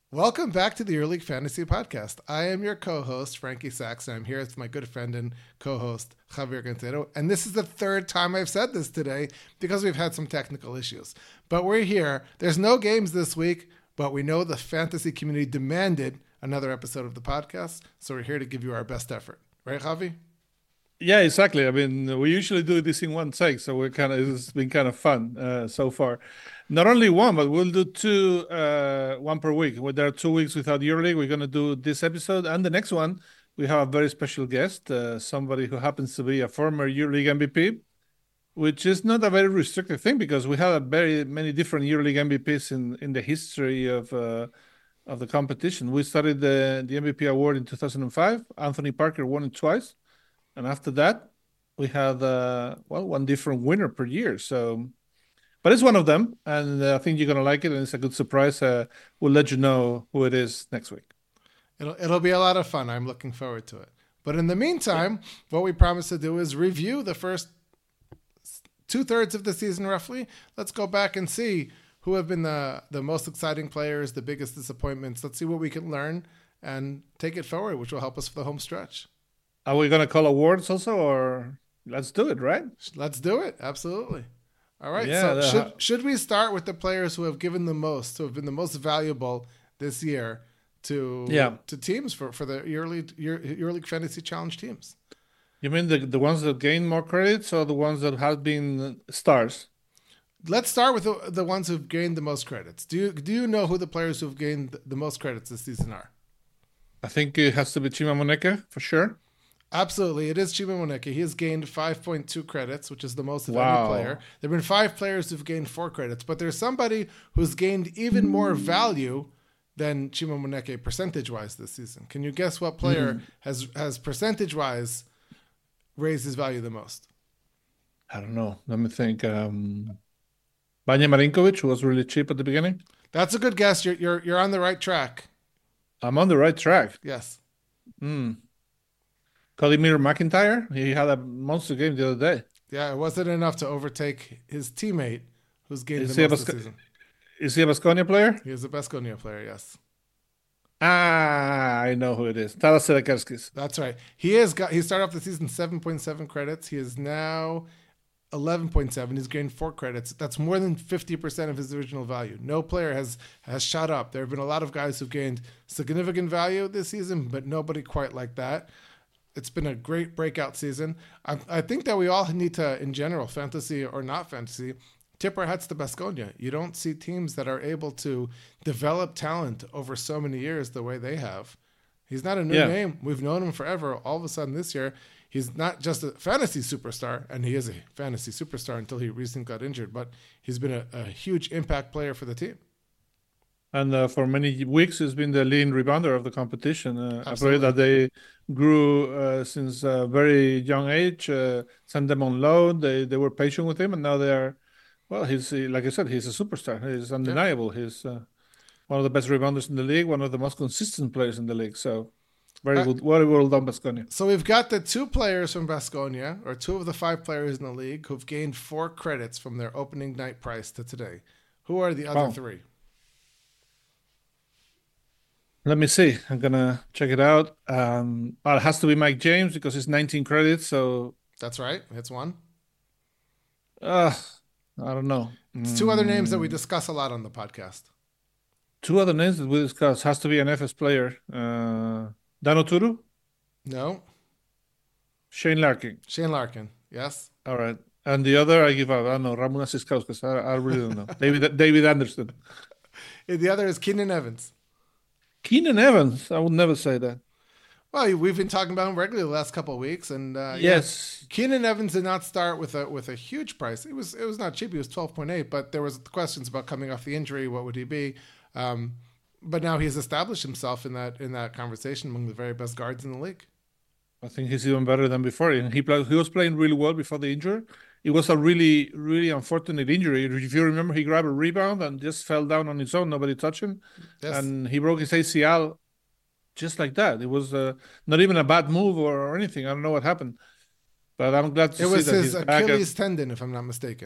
Welcome back to the EuroLeague Fantasy Podcast. I am your co-host, Frankie Sachs, and I'm here with my good friend and co-host, Javier Quintero. And this is the third time I've said this today because we've had some technical issues. But we're here. There's no games this week, but we know the fantasy community demanded another episode of the podcast, so we're here to give you our best effort. Right, Javi? Yeah, exactly. I mean, we usually do this in one take, so it's been kind of fun so far. Not only one, but we'll do two, one per week. When there are 2 weeks without EuroLeague, we're going to do this episode and the next one. We have a very special guest, somebody who happens to be a former EuroLeague MVP, which is not a very restricted thing because we have very many different EuroLeague MVPs in the history of the competition. We started the MVP award in 2005. Anthony Parker won it twice. And after that, we had, one different winner per year. So, but it's one of them. And I think you're going to like it. And it's a good surprise. We'll let you know who it is next week. It'll be a lot of fun. I'm looking forward to it. But in the meantime, what we promised to do is review the first 2/3 of the season, roughly. Let's go back and see who have been the most exciting players, the biggest disappointments. Let's see what we can learn and take it forward, which will help us for the home stretch. Are we going to call awards also, or let's do it, right? Let's do it. Absolutely. All right. Yeah, so should we start with the players who have given the most, who have been the most valuable this year to teams for the EuroLeague Fantasy Challenge teams? You mean the ones that gain more credits or the ones that have been stars? Let's start with the ones who've gained the most credits. Do you know who the players who've gained the most credits this season are? I think it has to be Chima Moneke for sure. Absolutely. It is Chima Moneke. He has gained 5.2 credits, which is the most of any player. There have been 5 players who've gained 4 credits, but there's somebody who's gained even more value than Chima Moneke percentage-wise this season. Can you guess what player has percentage-wise raised his value the most? I don't know. Let me think. Banja Marinkovic, who was really cheap at the beginning. That's a good guess. You're on the right track. I'm on the right track. Yes. Vladimir McIntyre, he had a monster game the other day. Yeah, it wasn't enough to overtake his teammate who's gained the most this season. Is he a Baskonia player? He is a Baskonia player, yes. I know who it is. Taras Selakerskis. That's right. He started off the season 7.7 credits. He is now 11.7. He's gained 4 credits. That's more than 50% of his original value. No player has shot up. There have been a lot of guys who've gained significant value this season, but nobody quite like that. It's been a great breakout season. I think that we all need to, in general, fantasy or not fantasy, tip our hats to Baskonia. You don't see teams that are able to develop talent over so many years the way they have. He's not a new name. We've known him forever. All of a sudden this year, he's not just a fantasy superstar, and he is a fantasy superstar until he recently got injured, but he's been a huge impact player for the team. And for many weeks, he's been the leading rebounder of the competition. A player that they grew since a very young age, sent them on loan. They were patient with him, and now they are, he's, like I said, he's a superstar. He's undeniable. Yeah. He's one of the best rebounders in the league, one of the most consistent players in the league. So very good. Very well done, Baskonia. So we've got the 2 players from Baskonia, or 2 of the 5 players in the league, who've gained 4 credits from their opening night price to today. Who are the other 3? Let me see. I'm going to check it out. It has to be Mike James because it's 19 credits. So that's right. It's one. I don't know. It's 2 other names that we discuss a lot on the podcast. 2 other names that we discuss. Has to be an FS player. Dano Turu? No. Shane Larkin. Shane Larkin. Yes. All right. And the other, I give up. I don't know. Ramona Siskauskas. I really don't know. David Anderson. The other is Keenan Evans. Keenan Evans, I would never say that. Well, we've been talking about him regularly the last couple of weeks, and yes, Keenan Evans did not start with a huge price. It was not cheap. He was 12.8, but there was questions about coming off the injury. What would he be? But now he's established himself in that conversation among the very best guards in the league. I think he's even better than before. He was playing really well before the injury. It was a really, really unfortunate injury. If you remember, he grabbed a rebound and just fell down on his own. Nobody touched him. Yes. And he broke his ACL just like that. It was not even a bad move or anything. I don't know what happened. But I'm glad to see that it was his Achilles tendon, if I'm not mistaken.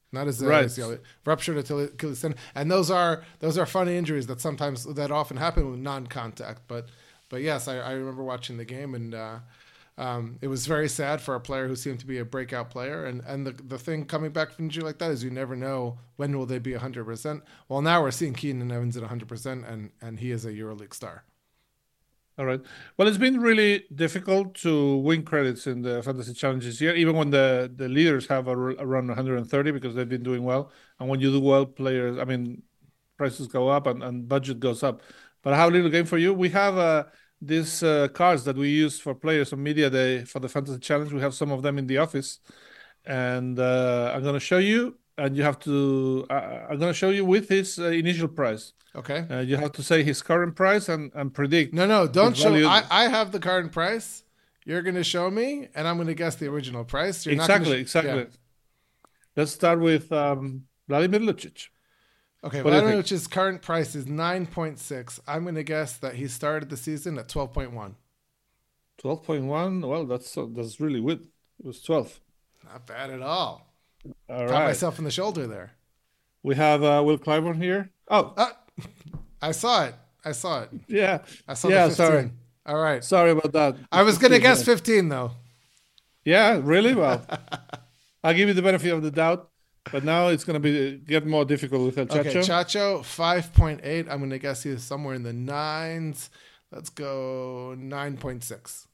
not his Right. ACL, ruptured Achilles tendon, and those are funny injuries that often happen with non-contact. But yes, I remember watching the game, and it was very sad for a player who seemed to be a breakout player. And the thing coming back from injury like that is you never know when will they be 100%. Well, now we're seeing Keenan Evans at 100%, and he is a EuroLeague star. All right. Well, it's been really difficult to win credits in the fantasy challenges here, even when the leaders have around 130 because they've been doing well. And when you do well, prices go up and budget goes up. But I have a little game for you. We have these cards that we use for players on Media Day for the fantasy challenge. We have some of them in the office. And I'm going to show you, and you have to, I'm going to show you with his initial price. Okay. You have to say his current price and predict. No, don't show. I have the current price. You're going to show me, and I'm going to guess the original price. You're exactly. Yeah. Let's start with Vladimir Lucic. Okay, Vladimir Lucic's current price is 9.6. I'm going to guess that he started the season at 12.1. 12.1? Well, that's really good. It was 12. Not bad at all. All right. Pat myself in the shoulder there. We have Will Clyburn here. Oh. I saw it. Yeah. I saw the 15. Sorry. All right. Sorry about that. I was going to guess 15, though. Yeah, really? Well, I'll give you the benefit of the doubt, but now it's going to get more difficult with El Chacho. Okay, Chacho, 5.8. I'm going to guess he's somewhere in the 9s. Let's go 9.6.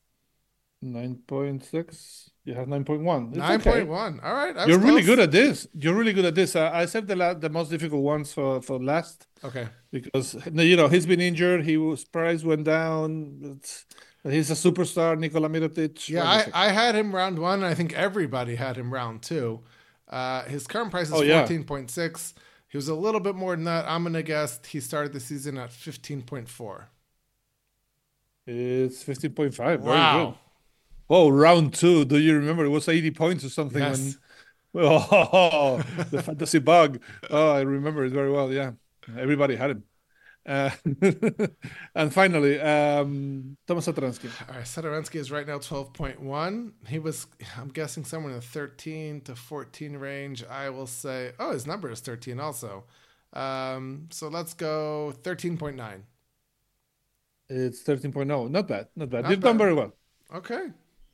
9.6. You have 9.1. 9.1. Okay. All right. You're really good at this. I saved the most difficult ones for last. Okay. Because he's been injured. His price went down. He's a superstar, Nikola Mirotic. Yeah, I had him round 1. And I think everybody had him round 2. His current price is 14.6. He was a little bit more than that. I'm going to guess he started the season at 15.4. It's 15.5. Wow. Very good. Oh, round 2. Do you remember? It was 80 points or something. Yes. The fantasy bug. Oh, I remember it very well. Yeah. Everybody had him. And finally, Thomas Satoransky. All right. Satoransky is right now 12.1. He was, I'm guessing, somewhere in the 13 to 14 range. I will say, his number is 13 also. So let's go 13.9. It's 13.0. Not bad. You've done very well. Okay.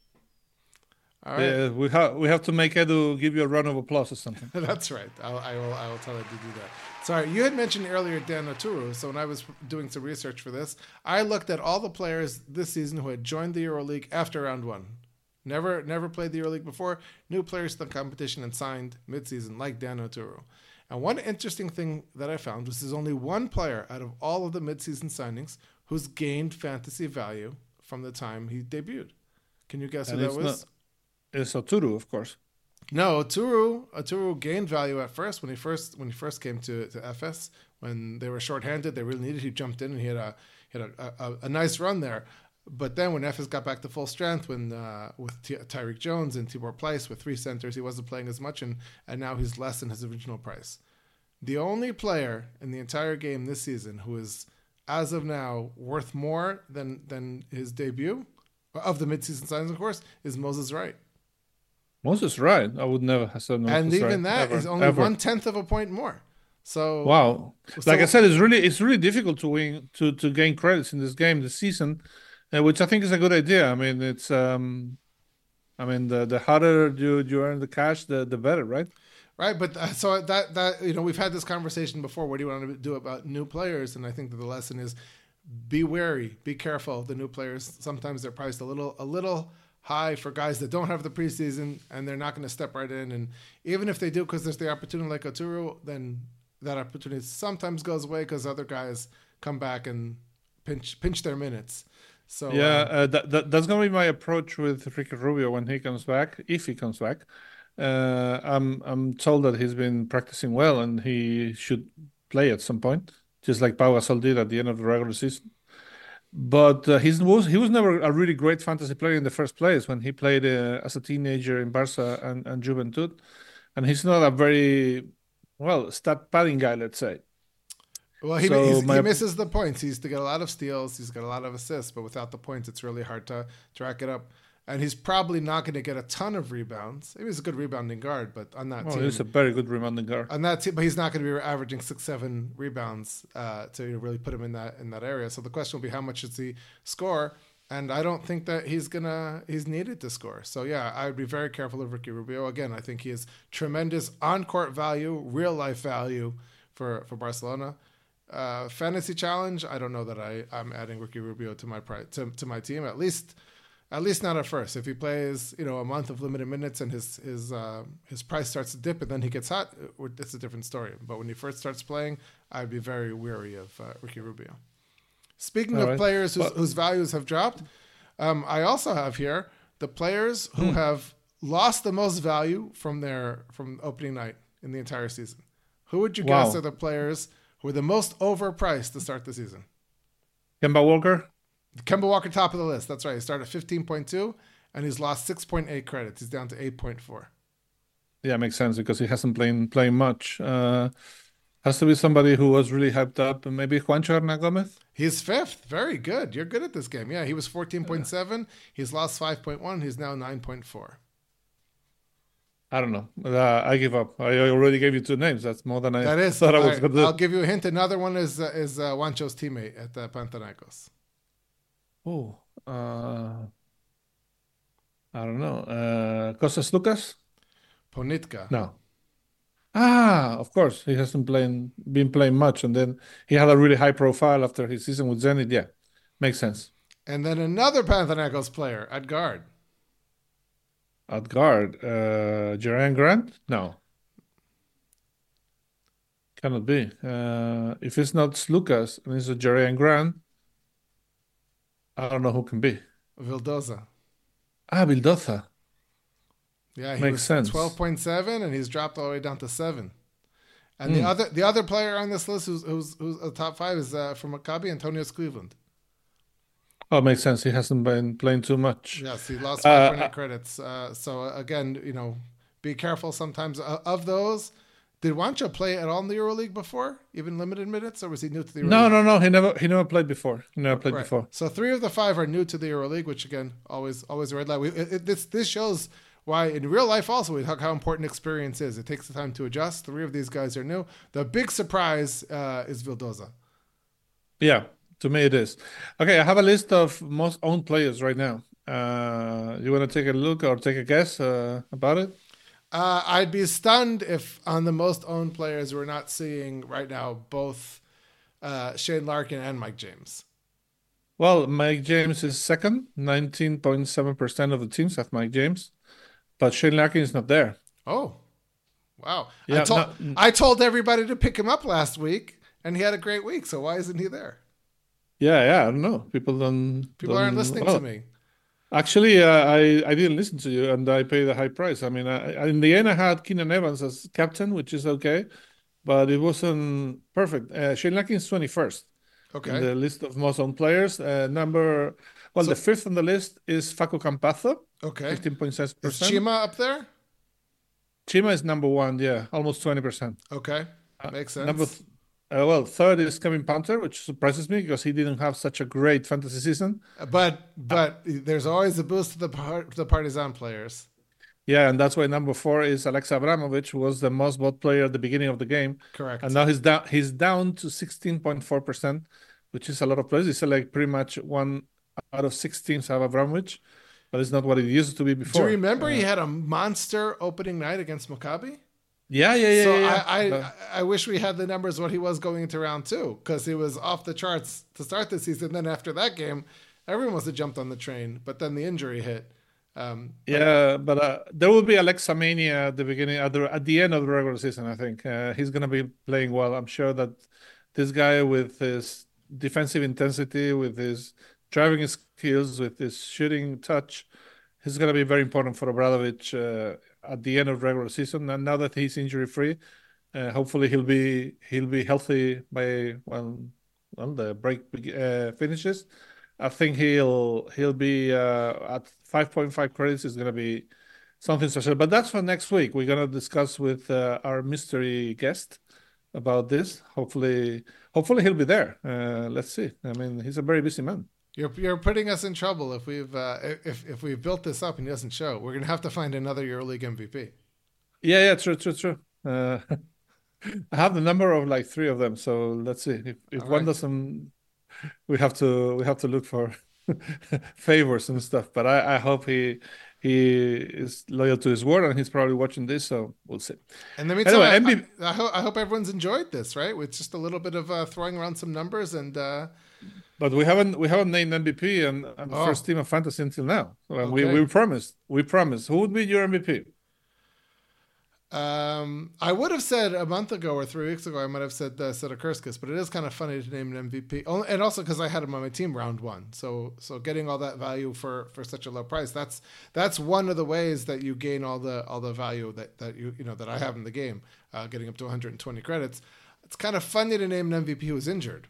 All right. We have to make Edu give you a round of applause or something. That's right. I will tell her to do that. Sorry, you had mentioned earlier Dan Oturu. So when I was doing some research for this, I looked at all the players this season who had joined the EuroLeague after round 1. Never played the EuroLeague before. New players to the competition and signed midseason, like Dan Oturu. And one interesting thing that I found was there's only one player out of all of the midseason signings who's gained fantasy value from the time he debuted. Can you guess who that was? It's Oturu, of course. No, Oturu gained value at first when he first came to FS when they were shorthanded. They really needed. He jumped in and he had a nice run there. But then when FS got back to full strength, with Tyreek Jones and Tibor Pleiss with 3 centers, he wasn't playing as much, and now he's less than his original price. The only player in the entire game this season who is, as of now, worth more than his debut of the midseason signings, of course, is Moses Wright. Moses Wright, I would never have said Moses and even Wright, that is only 1/10 of a point more. So wow, like I said, it's really difficult to win to gain credits in this game this season, which I think is a good idea. I mean, it's the harder you earn the cash, the better, right? Right, but so that we've had this conversation before. What do you want to do about new players? And I think that the lesson is be wary, be careful. The new players, sometimes they're priced a little high for guys that don't have the preseason, and they're not going to step right in. And even if they do, because there's the opportunity like Oturu, then that opportunity sometimes goes away because other guys come back and pinch their minutes. So that's going to be my approach with Ricky Rubio when he comes back, if he comes back. I'm told that he's been practicing well and he should play at some point, just like Pau Gasol did at the end of the regular season. But he was never a really great fantasy player in the first place when he played as a teenager in Barca and Juventud. And he's not a very, stat padding guy, let's say. Well, he misses the points. He used to get a lot of steals. He's got a lot of assists. But without the points, it's really hard to rack it up. and he's probably not going to get a ton of rebounds. Maybe he's a good rebounding guard, but on that team, he's a very good rebounding guard. On that team, but he's not going to be averaging 6-7 rebounds to really put him in that area. So the question will be, how much does he score? And I don't think that he's needed to score. So yeah, I would be very careful of Ricky Rubio. Again, I think he has tremendous on-court value, real-life value for Barcelona. Fantasy challenge, I don't know that I'm adding Ricky Rubio to my team. At least not at first. If he plays, a month of limited minutes and his price starts to dip and then he gets hot, it's a different story. But when he first starts playing, I'd be very wary of Ricky Rubio. Speaking of players whose values have dropped, I also have here the players who have lost the most value from opening night in the entire season. Who would you guess are the players who are the most overpriced to start the season? Kemba Walker? Kemba Walker, top of the list. That's right. He started at 15.2, and he's lost 6.8 credits. He's down to 8.4. Yeah, makes sense because he hasn't playing much. Has to be somebody who was really hyped up, and maybe Juancho Hernan Gomez. He's fifth. Very good. You're good at this game. Yeah, he was 14.7. He's lost 5.1. He's now 9.4. I don't know. I give up. I already gave you two names. That's more than I thought I was going to do. I'll give you a hint. Another one is Juancho's teammate at Panathinaikos. Oh, I don't know. Kostas Lukas? Ponitka. No. Of course. He hasn't been playing much, and then he had a really high profile after his season with Zenit. Yeah, makes sense. And then another Panathinaikos player at guard. At guard, Jerami Grant? No. Cannot be. If it's not Lucas and it's a Jerami Grant, I don't know who can be. Vildoza. Vildoza. Yeah, he makes sense. 12.7, and he's dropped all the way down to 7. And the other player on this list who's a top 5 is from Maccabi, Antonius Cleveland. Oh, makes sense. He hasn't been playing too much. Yes, he lost 5.8 credits. So again, be careful sometimes of those. Did Juancho play at all in the EuroLeague before, even limited minutes, or was he new to the EuroLeague? No. He never played before. Before. So 3 of the 5 are new to the EuroLeague, which again, always a red light. This shows why in real life also how important experience is. It takes the time to adjust. 3 of these guys are new. The big surprise is Vildoza. Yeah, to me it is. Okay, I have a list of most owned players right now. You want to take a look or take a guess about it? I'd be stunned if on the most owned players we're not seeing right now both Shane Larkin and Mike James. Well, Mike James is second. 19.7% of the teams have Mike James. But Shane Larkin is not there. Oh, wow. Yeah, I told everybody to pick him up last week, and he had a great week. So why isn't he there? Yeah, I don't know. People aren't listening to me. Actually, I didn't listen to you, and I paid a high price. I mean, in the end, I had Keenan Evans as captain, which is okay, but it wasn't perfect. Shane Larkin is 21st. Okay. In the list of most owned players. The 5th on the list is Facu Campazzo. Okay. 15.6%. Is Chima up there? Chima is number 1, yeah, almost 20%. Okay. Makes sense. Third is Kevin Panther, which surprises me because he didn't have such a great fantasy season. But there's always a boost to the Partizan players. Yeah, and that's why number 4 is Alexa Abramovich, who was the most bought player at the beginning of the game. Correct. And now he's down to 16.4%, which is a lot of players. It's like pretty much 1 out of 6 teams have Abramovich, but it's not what it used to be before. Do you remember he had a monster opening night against Maccabi? Yeah. I wish we had the numbers what he was going into round 2, because he was off the charts to start the season. Then after that game, everyone must have jumped on the train, but then the injury hit. But there will be Alexa Mania at the beginning, at the end of the regular season. I think he's going to be playing well. I'm sure that this guy, with his defensive intensity, with his driving skills, with his shooting touch, he's going to be very important for Obradovic at the end of the regular season. And now that he's injury free, hopefully he'll be healthy by the break finishes. I think he'll be at 5.5 credits is going to be something special. But that's for next week. We're going to discuss with our mystery guest about this. Hopefully he'll be there. Let's see. I mean, he's a very busy man. You're putting us in trouble if we've built this up and he doesn't show. We're gonna have to find another EuroLeague MVP. Yeah, true. I have the number of like three of them, so let's see if All one right. doesn't, we have to look for favors and stuff. But I hope he is loyal to his word, and he's probably watching this, so we'll see. In the meantime, Anyway, MVP. I hope everyone's enjoyed this, right? With just a little bit of throwing around some numbers and But we haven't named MVP and the first oh, team of fantasy until now. Well, we okay. we promised. We promised. Who would be your MVP? I would have said a month ago or 3 weeks ago, I might have said Setakurskis, but it is kind of funny to name an MVP, and also because I had him on my team round one. So getting all that value for such a low price, that's one of the ways that you gain all the value that you know that I have in the game, getting up to 120 credits. It's kind of funny to name an MVP who was injured.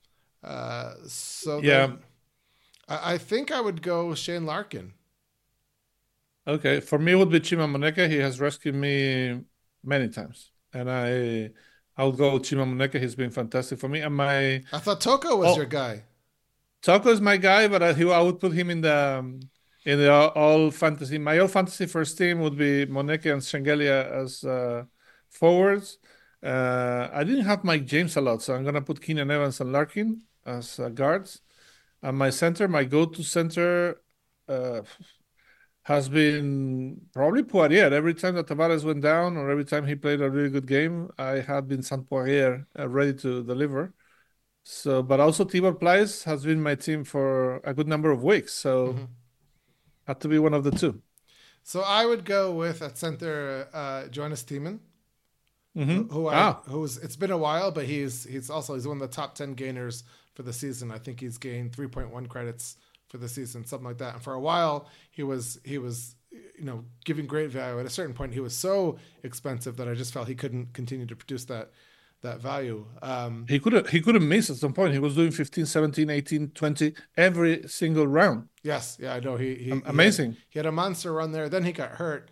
So Yeah. then I think I would go Shane Larkin. Okay. For me, it would be Chima Moneke. He has rescued me many times, and I'll go with Chima Moneke. He's been fantastic for me. And my I thought Toko was your oh, guy. Taco is my guy, but I would put him in the all fantasy. My all fantasy first team would be Moneke and Shengelia as forwards. I didn't have Mike James a lot, so I'm gonna put Keenan Evans and Larkin as guards. And my center, my go-to center, uh, has been probably Poirier. Every time that Tavares went down, or every time he played a really good game, I had Vincent Poirier ready to deliver. So, but also Tibor Pleiss has been my team for a good number of weeks. So, Mm-hmm. had to be one of the two. So I would go with at center Jonas Tiemann, Mm-hmm. who's it's been a while, but he's one of the top 10 gainers for the season. I think he's gained 3.1 credits for the season, something like that. And for a while, he was giving great value. At a certain point, he was so expensive that I just felt he couldn't continue to produce that value. He couldn't miss at some point. He was doing 15, 17, 18, 20 every single round. Yes, yeah, I know Amazing. he had a monster run there. Then he got hurt.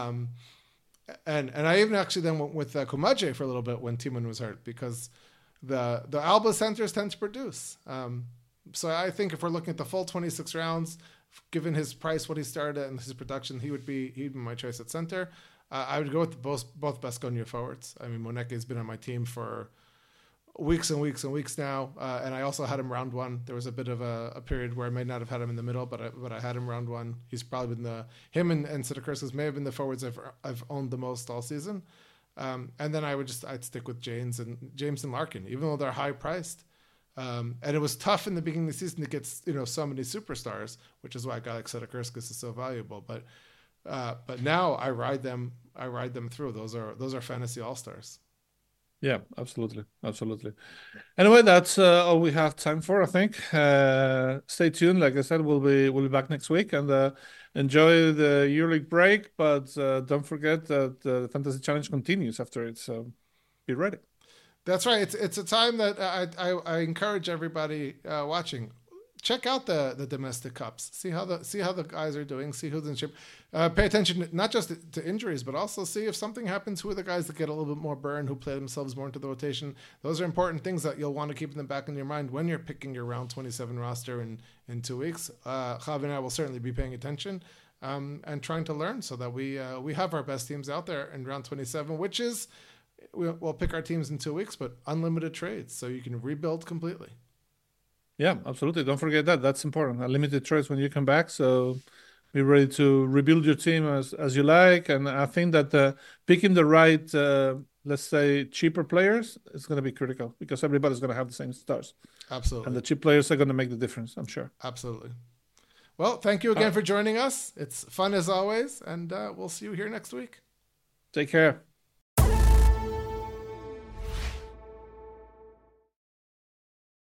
And I even actually then went with Kumaje for a little bit when Timon was hurt because the Alba centers tend to produce. So I think if we're looking at the full 26 rounds, given his price, what he started at, and his production, he'd be my choice at center. I would go with both Baskonia forwards. I mean, Moneke has been on my team for weeks and weeks and weeks now, and I also had him round one. There was a bit of a period where I may not have had him in the middle, but I had him round one. He's probably been him and Sitakurskis may have been the forwards I've owned the most all season. And then I'd stick with James and Larkin, even though they're high priced. And it was tough in the beginning of the season to get so many superstars, which is why a guy like Sitakurskis is so valuable. But now I ride them through. Those are fantasy all stars. Yeah, absolutely. Anyway, that's all we have time for, I think. Stay tuned. Like I said, we'll be back next week, and enjoy the EuroLeague break. But don't forget that the Fantasy Challenge continues after it. So be ready. That's right. It's a time that I encourage everybody watching. Check out the domestic cups. See how the guys are doing. See who's in shape. Pay attention not just to injuries, but also see if something happens. Who are the guys that get a little bit more burn, who play themselves more into the rotation? Those are important things that you'll want to keep in the back of your mind when you're picking your round 27 roster in 2 weeks. Javi and I will certainly be paying attention and trying to learn so that we have our best teams out there in round 27, which is we'll pick our teams in 2 weeks, but unlimited trades, so you can rebuild completely. Yeah, absolutely. Don't forget that. That's important. Unlimited trades when you come back. So be ready to rebuild your team as you like. And I think that picking the right, let's say, cheaper players is going to be critical because everybody's going to have the same stars. Absolutely. And the cheap players are going to make the difference, I'm sure. Absolutely. Well, thank you again for joining us. It's fun as always, and we'll see you here next week. Take care.